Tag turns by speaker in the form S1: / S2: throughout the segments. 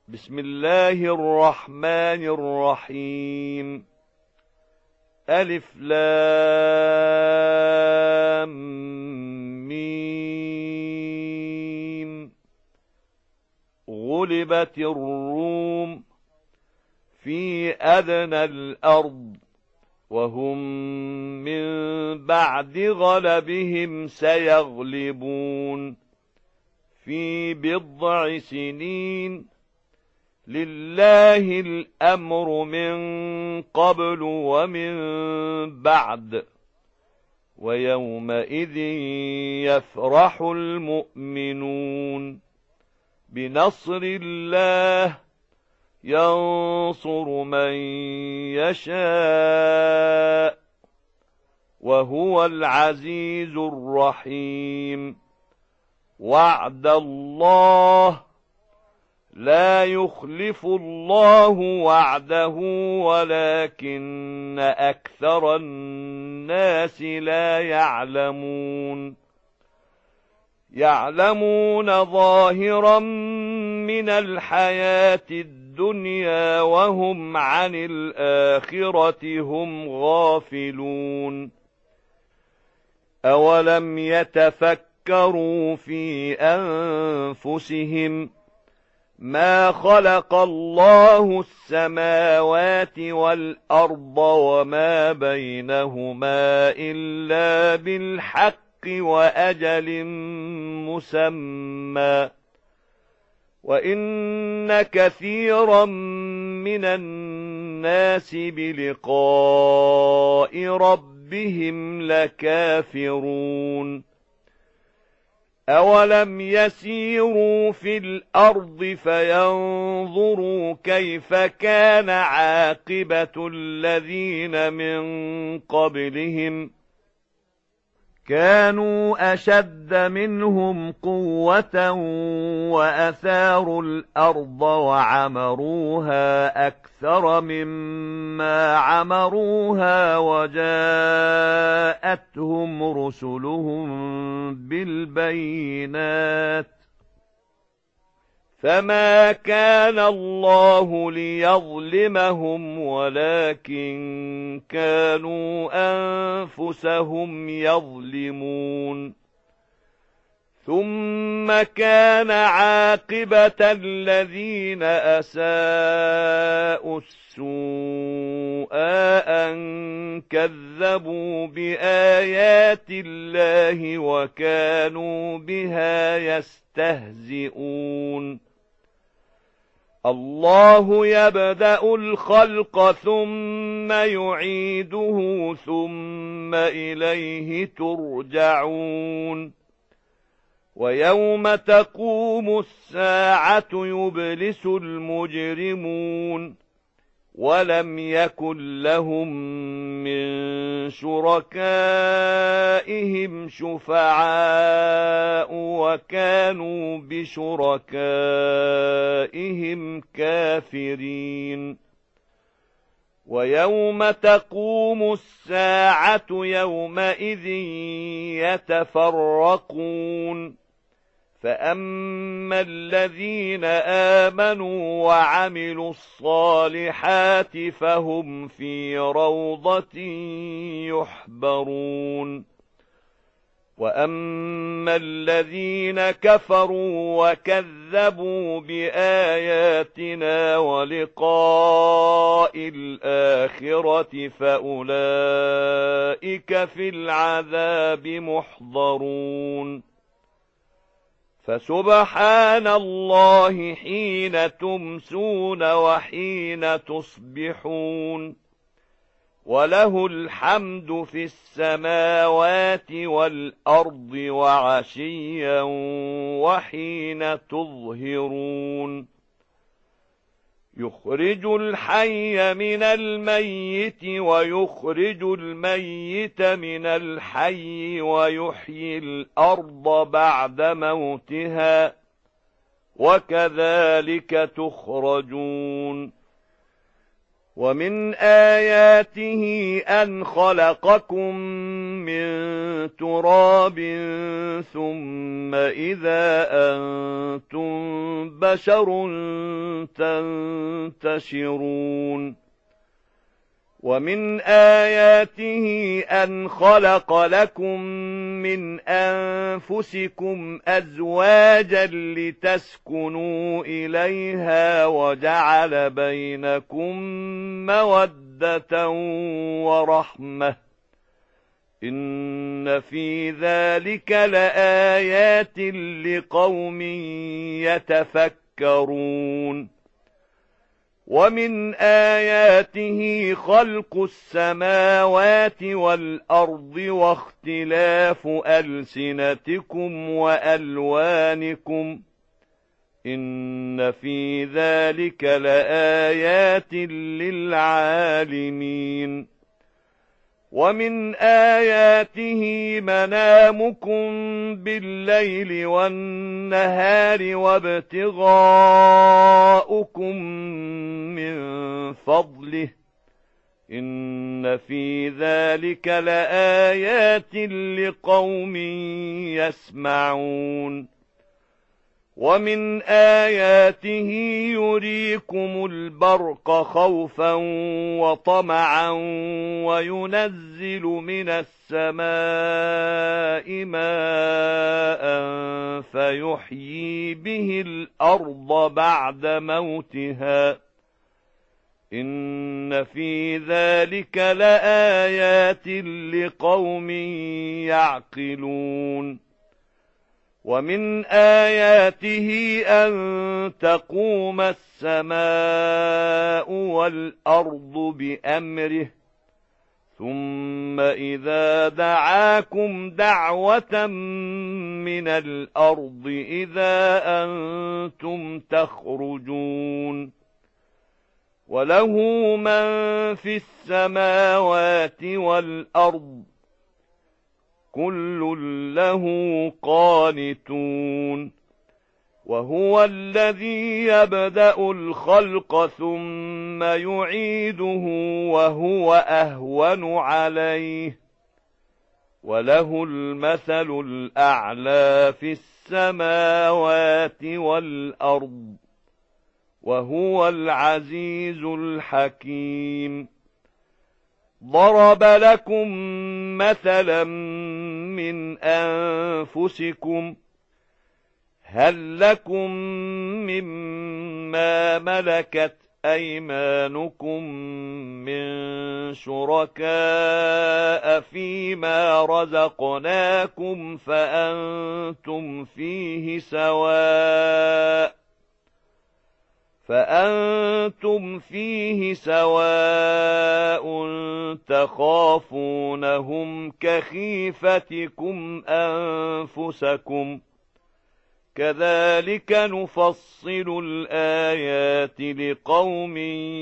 S1: بسم الله الرحمن الرحيم. ألف لام ميم. غلبت الروم في أدنى الأرض وهم من بعد غلبهم سيغلبون في بضع سنين. لله الأمر من قبل ومن بعد ويومئذ يفرح المؤمنون بنصر الله ينصر من يشاء وهو العزيز الرحيم. وعد الله لا يخلف الله وعده ولكن أكثر الناس لا يعلمون. يعلمون ظاهرا من الحياة الدنيا وهم عن الآخرة هم غافلون. أولم يتفكروا في أنفسهم ما خلق الله السماوات والأرض وما بينهما إلا بالحق وأجل مسمى وإن كثيرا من الناس بلقاء ربهم لكافرون. أولم يسيروا في الأرض فينظروا كيف كان عاقبة الذين من قبلهم كانوا أشد منهم قوة وأثاروا الأرض وعمروها أكثر مما عمروها وجاءتهم رسلهم بالبينات فما كان الله ليظلمهم ولكن كانوا أنفسهم يظلمون. ثم كان عاقبة الذين أساءوا السوء أن كذبوا بآيات الله وكانوا بها يستهزئون. الله يبدأ الخلق ثم يعيده ثم إليه ترجعون. ويوم تقوم الساعة يبلس المجرمون ولم يكن لهم من شركائهم شفعاء وكانوا بشركائهم كافرين. ويوم تقوم الساعة يومئذ يتفرقون فأما الذين آمنوا وعملوا الصالحات فهم في روضة يحبرون. وأما الذين كفروا وكذبوا بآياتنا ولقاء الآخرة فأولئك في العذاب محضرون. فسبحان الله حين تمسون وحين تصبحون وله الحمد في السماوات والأرض وعشيا وحين تظهرون. يخرج الحي من الميت ويخرج الميت من الحي ويحيي الأرض بعد موتها وكذلك تخرجون. ومن آياته أن خلقكم من تراب ثم إذا أنتم بشر تنتشرون ومن آياته أن خلق لكم من أنفسكم أزواجا لتسكنوا إليها وجعل بينكم مودة ورحمة إن في ذلك لآيات لقوم يتفكرون ومن آياته خلق السماوات والأرض واختلاف ألسنتكم وألوانكم إن في ذلك لآيات للعالمين ومن آياته منامكم بالليل والنهار وابتغاؤكم من فضله إن في ذلك لآيات لقوم يسمعون ومن آياته يريكم البرق خوفا وطمعا وينزل من السماء ماء فيحيي به الأرض بعد موتها إن في ذلك لآيات لقوم يعقلون ومن آياته أن تقوم السماء والأرض بأمره ثم إذا دعاكم دعوة من الأرض إذا أنتم تخرجون وله من في السماوات والأرض كل له قانتون وهو الذي يبدأ الخلق ثم يعيده وهو أهون عليه وله المثل الأعلى في السماوات والأرض وهو العزيز الحكيم ضرب لكم مثلا من أنفسكم هل لكم مما ملكت أيمانكم من شركاء فيما رزقناكم فأنتم فيه سواء تخافونهم كخيفتكم أنفسكم كذلك نفصل الآيات لقوم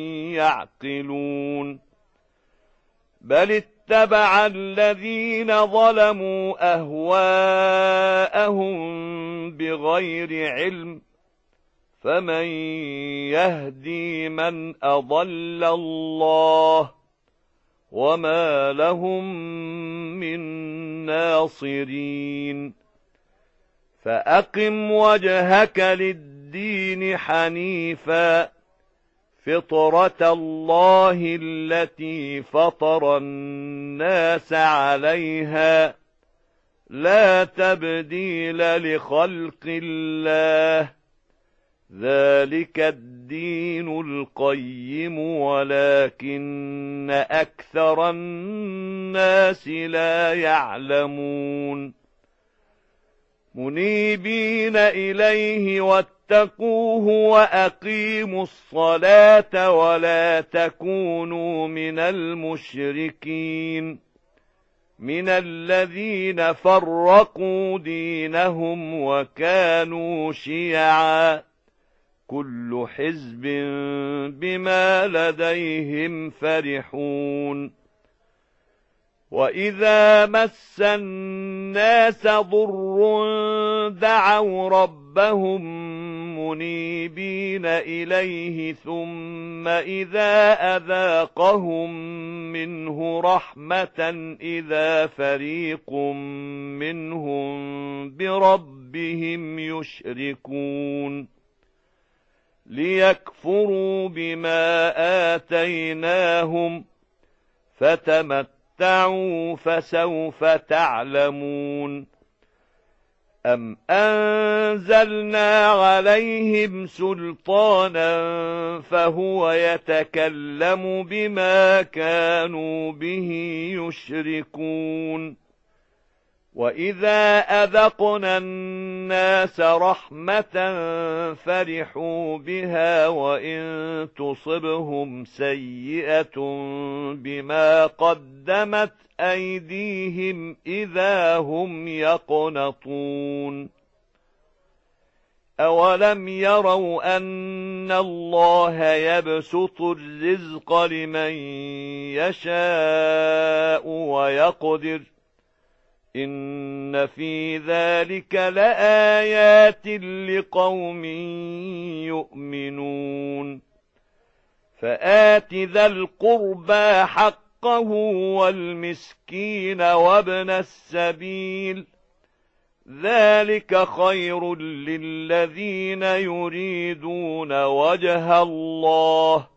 S1: يعقلون بل اتبع الذين ظلموا أهواءهم بغير علم فمن يهدي من أضل الله وما لهم من ناصرين فأقم وجهك للدين حنيفا فطرة الله التي فطر الناس عليها لا تبديل لخلق الله ذلك الدين القيم ولكن أكثر الناس لا يعلمون منيبين إليه واتقوه وأقيموا الصلاة ولا تكونوا من المشركين من الذين فرقوا دينهم وكانوا شيعا كل حزب بما لديهم فرحون وإذا مس الناس ضر دعوا ربهم منيبين إليه ثم إذا أذاقهم منه رحمة إذا فريق منهم بربهم يشركون ليكفروا بما آتيناهم فتمتعوا فسوف تعلمون أم أنزلنا عليهم سلطانا فهو يتكلم بما كانوا به يشركون وإذا أذقنا الناس رحمة فرحوا بها وإن تصبهم سيئة بما قدمت أيديهم إذا هم يقنطون أولم يروا أن الله يبسط الرزق لمن يشاء ويقدر إن في ذلك لآيات لقوم يؤمنون فآت ذا القربى حقه والمسكين وابن السبيل ذلك خير للذين يريدون وجه الله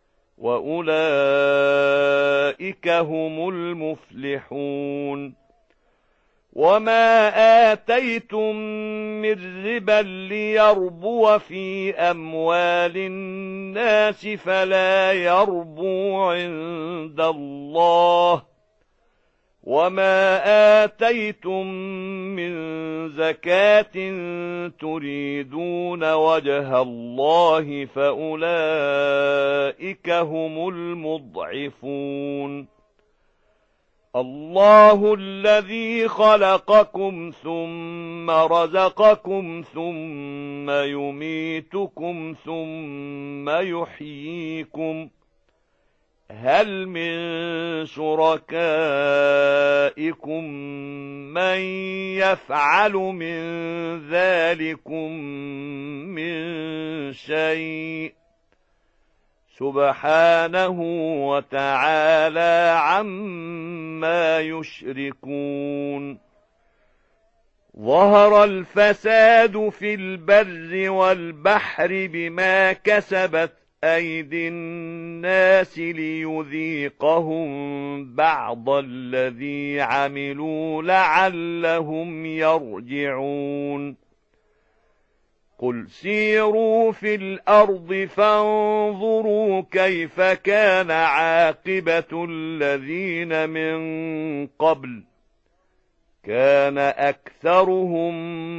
S1: وأولئك هم المفلحون وما آتيتم من ربا ليربو في أموال الناس فلا يربو عند الله وما آتيتم من زكاة تريدون وجه الله فأولئك هم المضعفون الله الذي خلقكم ثم رزقكم ثم يميتكم ثم يحييكم هل من شركائكم من يفعل من ذلكم من شيء سبحانه وتعالى عما يشركون ظهر الفساد في البر والبحر بما كسبت أيدي الناس ليذيقهم بعض الذي عملوا لعلهم يرجعون قل سيروا في الأرض فانظروا كيف كان عاقبة الذين من قبل كان أكثرهم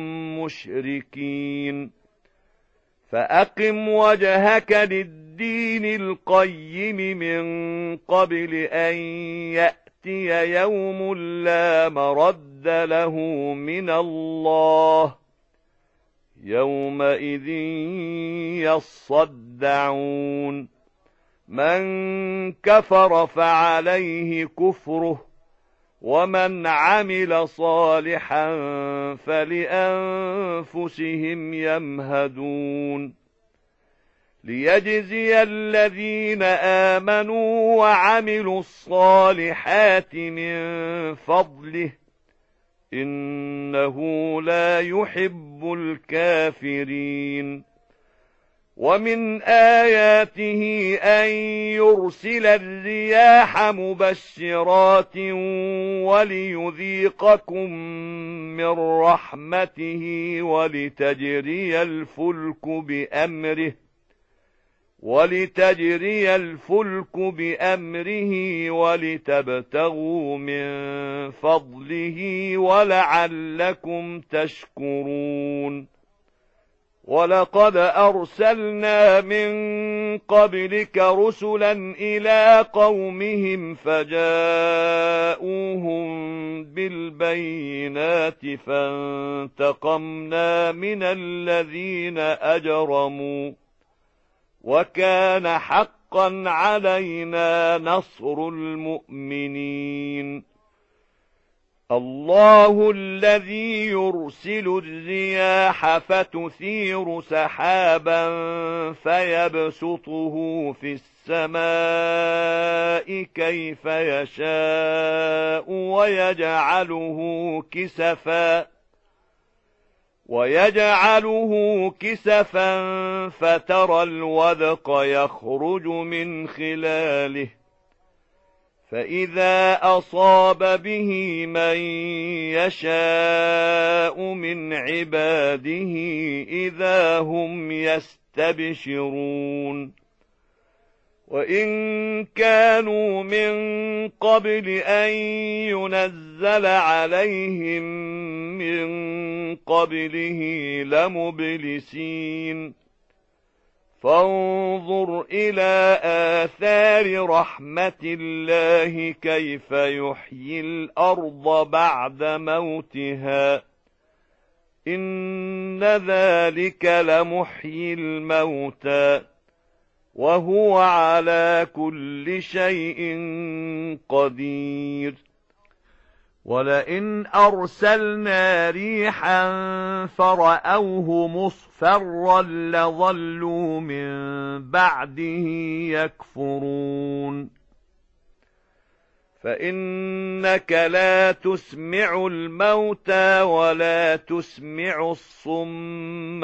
S1: مشركين فأقم وجهك للدين القيم من قبل أن يأتي يوم لا مرد له من الله يومئذ يصدعون من كفر فعليه كفره ومن عمل صالحا فلأنفسهم يمهدون ليجزي الذين آمنوا وعملوا الصالحات من فضله إنه لا يحب الكافرين ومن آياته أن يرسل الرياح مبشرات وليذيقكم من رحمته ولتجري الفلك بأمره ولتبتغوا من فضله ولعلكم تشكرون ولقد أرسلنا من قبلك رسلا إلى قومهم فجاءوهم بالبينات فانتقمنا من الذين أجرموا وكان حقا علينا نصر المؤمنين الله الذي يرسل الرياح فتثير سحابا فيبسطه في السماء كيف يشاء ويجعله كسفا فترى الودق يخرج من خلاله فإذا أصاب به من يشاء من عباده إذا هم يستبشرون وإن كانوا من قبل أن ينزل عليهم من قبله لمبلسين فانظر إلى آثار رحمة الله كيف يحيي الأرض بعد موتها إن ذلك لمحيي الموتى وهو على كل شيء قدير ولئن أرسلنا ريحا فرأوه مصفرا لظلوا من بعده يكفرون فإنك لا تسمع الموتى ولا تسمع الصم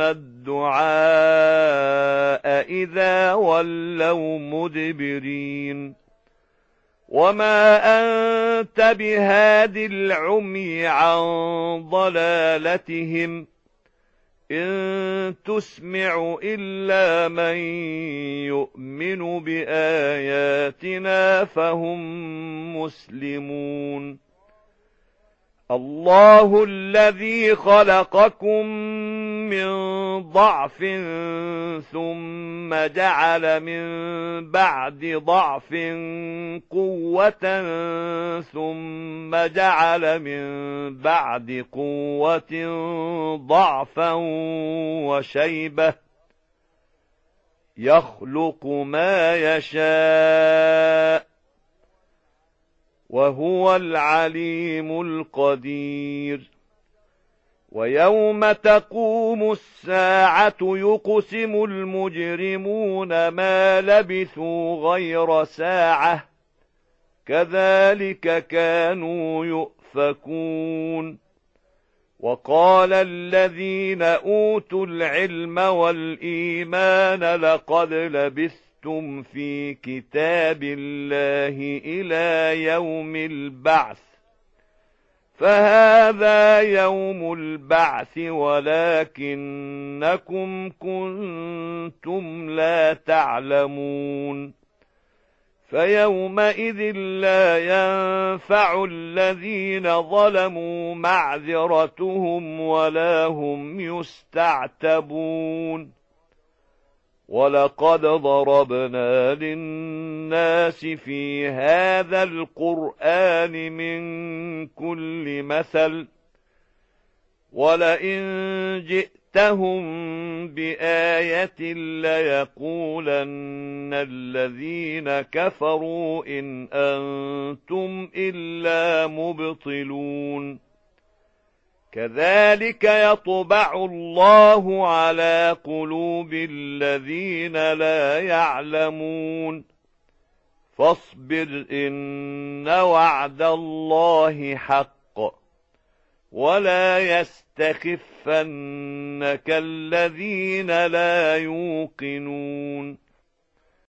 S1: الدعاء إذا ولوا مدبرين وما أنت بهاد العمي عن ضلالتهم إن تسمع إلا من يؤمن بآياتنا فهم مسلمون الله الذي خلقكم من ضعف ثم جعل من بعد ضعف قوة ثم جعل من بعد قوة ضعفا وشيبة يخلق ما يشاء وهو العليم القدير ويوم تقوم الساعة يقسم المجرمون ما لبثوا غير ساعة كذلك كانوا يؤفكون وقال الذين أوتوا العلم والإيمان لقد لبثتم في كتاب الله إلى يوم البعث فهذا يوم البعث ولكنكم كنتم لا تعلمون فيومئذ لا ينفع الذين ظلموا معذرتهم ولا هم يستعتبون ولقد ضربنا للناس في هذا القرآن من كل مثل ولئن جئتهم بآية ليقولن الذين كفروا إن أنتم إلا مبطلون كذلك يطبع الله على قلوب الذين لا يعلمون فاصبر إن وعد الله حق ولا يستخفنك الذين لا يوقنون